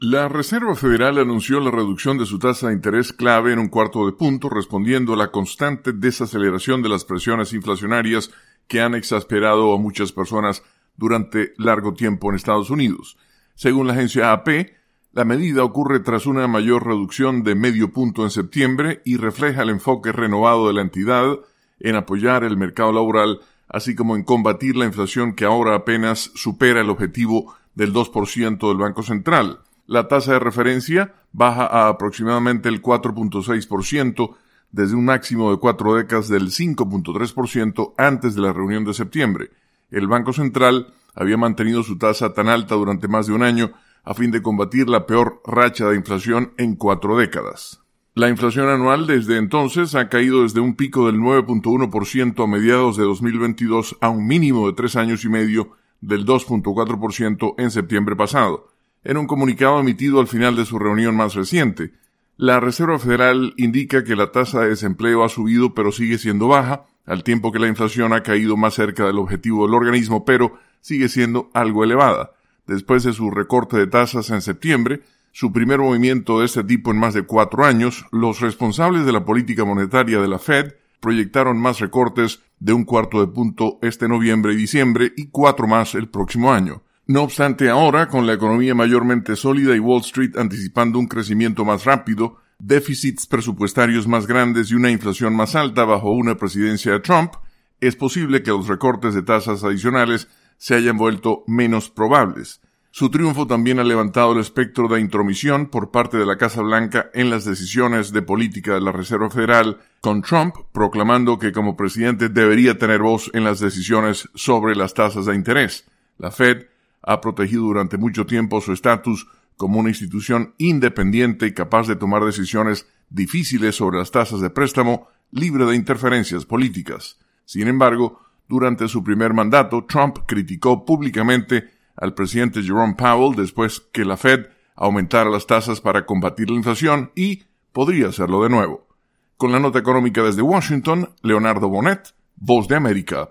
La Reserva Federal anunció la reducción de su tasa de interés clave en 1/4 de punto, respondiendo a la constante desaceleración de las presiones inflacionarias que han exasperado a muchas personas durante largo tiempo en Estados Unidos. Según la agencia AP, la medida ocurre tras una mayor reducción de 0,5 punto en septiembre y refleja el enfoque renovado de la entidad en apoyar el mercado laboral, así como en combatir la inflación que ahora apenas supera el objetivo del 2% del Banco Central. La tasa de referencia baja a aproximadamente el 4.6% desde un máximo de 4 décadas del 5.3% antes de la reunión de septiembre. El Banco Central había mantenido su tasa tan alta durante más de un año a fin de combatir la peor racha de inflación en 4 décadas. La inflación anual desde entonces ha caído desde un pico del 9.1% a mediados de 2022 a un mínimo de 3 años y medio del 2.4% en septiembre pasado. En un comunicado emitido al final de su reunión más reciente, la Reserva Federal indica que la tasa de desempleo ha subido pero sigue siendo baja, al tiempo que la inflación ha caído más cerca del objetivo del organismo, pero sigue siendo algo elevada. Después de su recorte de tasas en septiembre, su primer movimiento de este tipo en más de 4 años, los responsables de la política monetaria de la Fed proyectaron más recortes de 1/4 de punto este noviembre y diciembre y 4 más el próximo año. No obstante, ahora, con la economía mayormente sólida y Wall Street anticipando un crecimiento más rápido, déficits presupuestarios más grandes y una inflación más alta bajo una presidencia de Trump, es posible que los recortes de tasas adicionales se hayan vuelto menos probables. Su triunfo también ha levantado el espectro de intromisión por parte de la Casa Blanca en las decisiones de política de la Reserva Federal, con Trump proclamando que como presidente debería tener voz en las decisiones sobre las tasas de interés. La Fed ha protegido durante mucho tiempo su estatus como una institución independiente y capaz de tomar decisiones difíciles sobre las tasas de préstamo, libre de interferencias políticas. Sin embargo, durante su primer mandato, Trump criticó públicamente al presidente Jerome Powell después que la Fed aumentara las tasas para combatir la inflación y podría hacerlo de nuevo. Con la nota económica desde Washington, Leonardo Bonet, Voz de América.